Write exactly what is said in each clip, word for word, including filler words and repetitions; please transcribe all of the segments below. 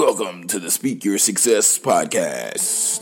Welcome to the Speak Your Success podcast.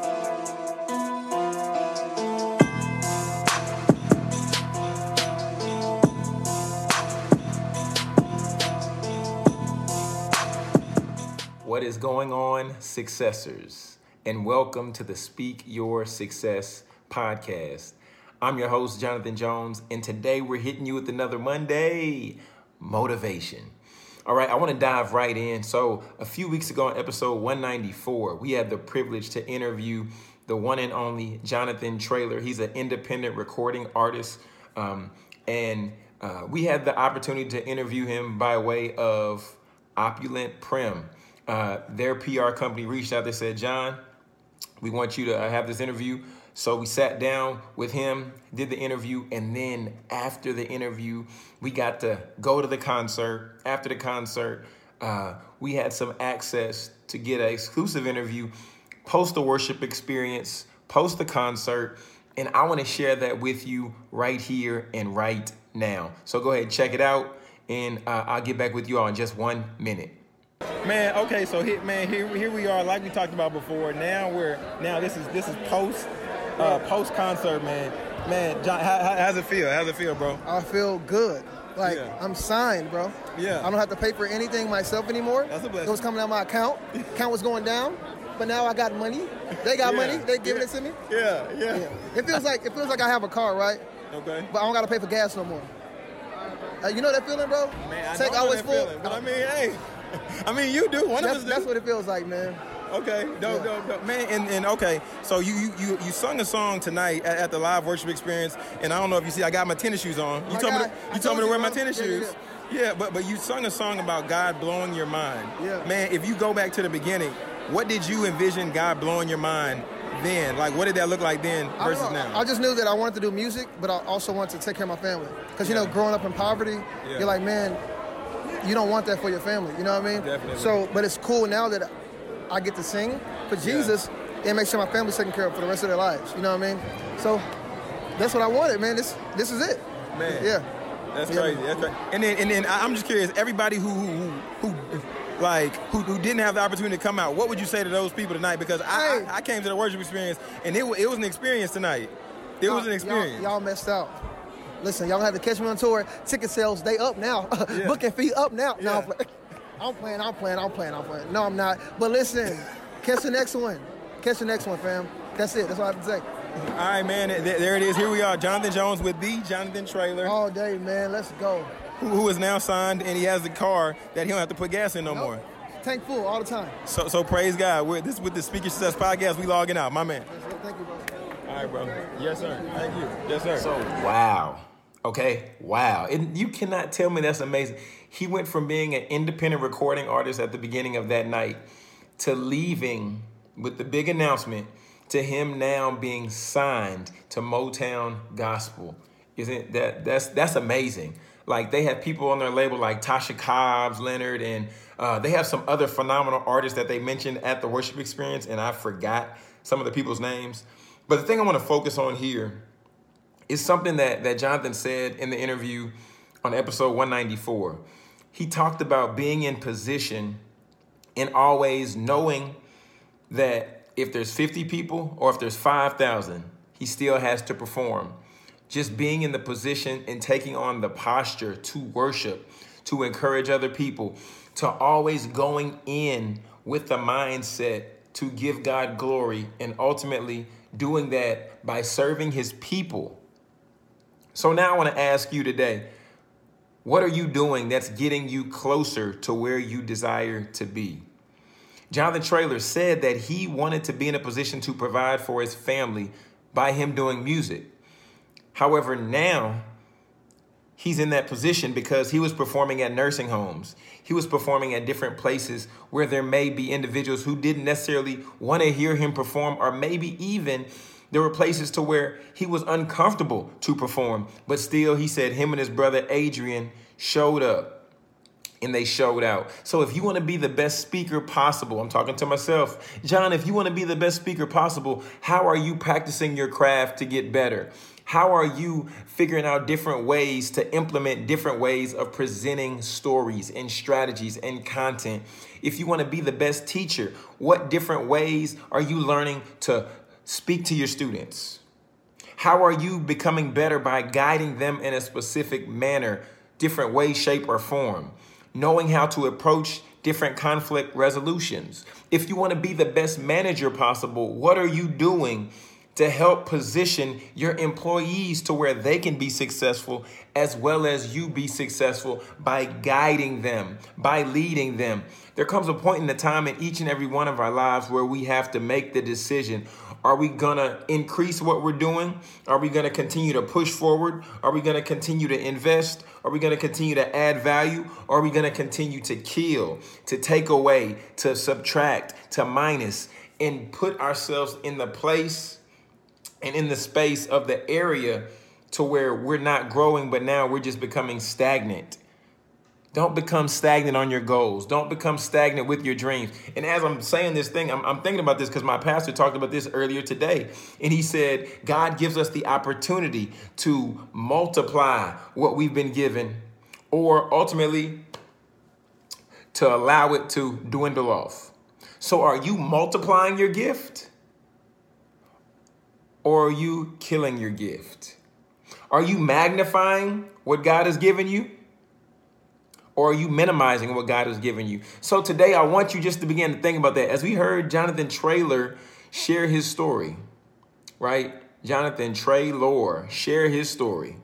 What is going on, successors? And welcome to the Speak Your Success podcast. I'm your host, Jonathan Jones, and today we're hitting you with another Monday motivation. All right, I want to dive right in. So a few weeks ago on episode one ninety-four, we had the privilege to interview the one and only Jonathan Traylor. He's an independent recording artist, um, and uh, we had the opportunity to interview him by way of Opulent Prim. Uh, their P R company reached out. They said, John, we want you to have this interview. So we sat down with him, did the interview, and then after the interview, we got to go to the concert. After the concert, uh, we had some access to get an exclusive interview, post the worship experience, post the concert, and I want to share that with you right here and right now. So go ahead, check it out, and uh, I'll get back with you all in just one minute. Man, okay, so here, man, here, here we are, like we talked about before. Now we're now this is this is post. Uh, post concert, man, man, John, how, how, how's it feel? How's it feel, bro? I feel good. Like Yeah. I'm signed, bro. Yeah. I don't have to pay for anything myself anymore. That's a blessing. It was coming out of my account. Account was going down, but now I got money. They got Yeah. money. They giving Yeah. it to me. Yeah, yeah. Yeah. It feels like it feels like I have a car, right? Okay. But I don't got to pay for gas no more. Uh, you know that feeling, bro? Man, I Take know always that full. feeling, but I mean, hey, I mean, you do. One that's, of us do. that's what it feels like, man. Okay, dope, Yeah. dope, dope. Man, and, and okay, so you, you you you sung a song tonight at, at the live worship experience, and I don't know if you see, I got my tennis shoes on. You My told me guy, to, I you told told me to you, wear my bro. tennis Yeah, yeah, shoes. Yeah, but but you sung a song about God blowing your mind. Yeah. Man, if you go back to the beginning, what did you envision God blowing your mind then? Like, what did that look like then I don't versus know. now? I just knew that I wanted to do music, but I also wanted to take care of my family. Because, you Yeah. know, growing up in poverty, Yeah. you're like, man, you don't want that for your family. You know what I mean? Definitely. So, but it's cool now that I get to sing for Jesus and make sure my family's taken care of for the rest of their lives. You know what I mean? So that's what I wanted, man. This this is it. Man. Yeah. That's Yeah. crazy. That's crazy. And then, and then I- I'm just curious. Everybody who, who, who, who like, who, who didn't have the opportunity to come out, what would you say to those people tonight? Because I, Hey. I, I came to the worship experience, and it, wa- it was an experience tonight. It was an Y'all- experience. Y'all, y'all messed out. Listen, y'all have to catch me on tour. Ticket sales, they up now. Yeah. Booking fee up now. Yeah. No, I'm playing. I'm playing, I'm playing, I'm playing, I'm playing. No, I'm not. But listen, catch the next one. Catch the next one, fam. That's it. That's all I have to say. All right, man. Th- there it is. Here we are. Jonathan Jones with the Jonathan Traylor, All day, man. Let's go. who, who is now signed, and he has the car that he don't have to put gas in no more. Tank full all the time. So, so praise God. We're this with the Speak Your Success podcast. We logging out, my man. That's it. Thank you, bro. All right, bro. Yes, sir. Thank you. Yes, sir. So, wow. Okay, wow. And you cannot tell me that's amazing. He went from being an independent recording artist at the beginning of that night to leaving with the big announcement to him now being signed to Motown Gospel. Isn't that that's that's amazing? Like, they have people on their label like Tasha Cobbs, Leonard, and uh, they have some other phenomenal artists that they mentioned at the worship experience, and I forgot some of the people's names. But the thing I want to focus on here is something that, that Jonathan said in the interview on episode one ninety-four. He talked about being in position and always knowing that if there's fifty people or if there's five thousand, he still has to perform. Just being in the position and taking on the posture to worship, to encourage other people, to always going in with the mindset to give God glory, and ultimately doing that by serving his people. So now I want to ask you today, what are you doing that's getting you closer to where you desire to be? Jonathan Traylor said that he wanted to be in a position to provide for his family by him doing music. However, now he's in that position because he was performing at nursing homes. He was performing at different places where there may be individuals who didn't necessarily want to hear him perform, or maybe even there were places to where he was uncomfortable to perform. But still, he said him and his brother Adrian showed up. And they showed out. So if you want to be the best speaker possible, I'm talking to myself, John, if you want to be the best speaker possible, how are you practicing your craft to get better? How are you figuring out different ways to implement different ways of presenting stories and strategies and content? If you want to be the best teacher, what different ways are you learning to speak to your students? How are you becoming better by guiding them in a specific manner, different way, shape, or form? Knowing how to approach different conflict resolutions. If you want to be the best manager possible, what are you doing to help position your employees to where they can be successful as well as you be successful by guiding them, by leading them? There comes a point in the time in each and every one of our lives where we have to make the decision. Are we going to increase what we're doing? Are we going to continue to push forward? Are we going to continue to invest? Are we going to continue to add value? Or are we going to continue to kill, to take away, to subtract, to minus, and put ourselves in the place and in the space of the area to where we're not growing, but now we're just becoming stagnant? Don't become stagnant on your goals. Don't become stagnant with your dreams. And as I'm saying this thing, I'm, I'm thinking about this because my pastor talked about this earlier today. And he said, God gives us the opportunity to multiply what we've been given, or ultimately to allow it to dwindle off. So are you multiplying your gift, or are you killing your gift? Are you magnifying what God has given you, or are you minimizing what God has given you? So today I want you just to begin to think about that. As we heard Jonathan Traylor share his story, right? Jonathan Traylor share his story,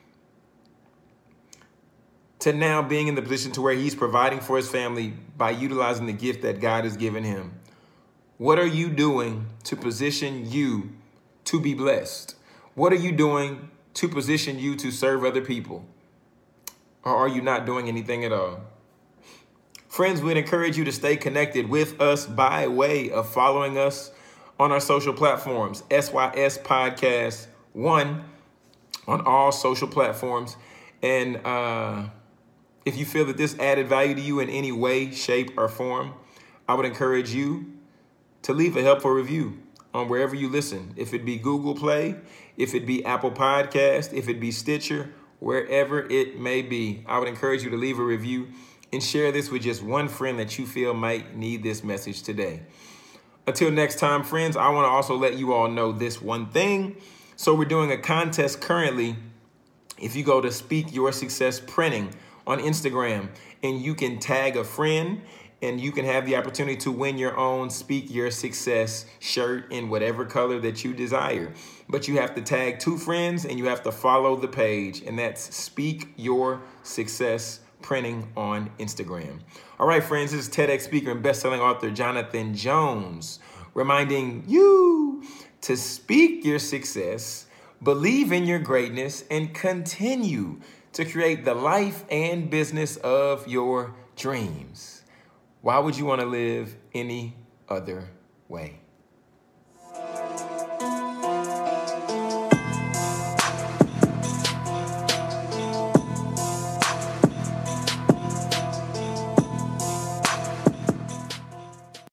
to now being in the position to where he's providing for his family by utilizing the gift that God has given him. What are you doing to position you to be blessed? What are you doing to position you to serve other people? Or are you not doing anything at all? Friends, we'd encourage you to stay connected with us by way of following us on our social platforms, S Y S Podcast one on all social platforms. And uh, if you feel that this added value to you in any way, shape, or form, I would encourage you to leave a helpful review on wherever you listen. If it be Google Play, if it be Apple Podcast, if it be Stitcher, wherever it may be, I would encourage you to leave a review and share this with just one friend that you feel might need this message today. Until next time, friends, I want to also let you all know this one thing. So we're doing a contest currently. If you go to Speak Your Success Printing on Instagram, and you can tag a friend, and you can have the opportunity to win your own Speak Your Success shirt in whatever color that you desire. But you have to tag two friends and you have to follow the page, and that's Speak Your Success Printing on Instagram. All right, friends, this is TEDx speaker and best-selling author Jonathan Jones, reminding you to speak your success, believe in your greatness, and continue to create the life and business of your dreams. Why would you want to live any other way?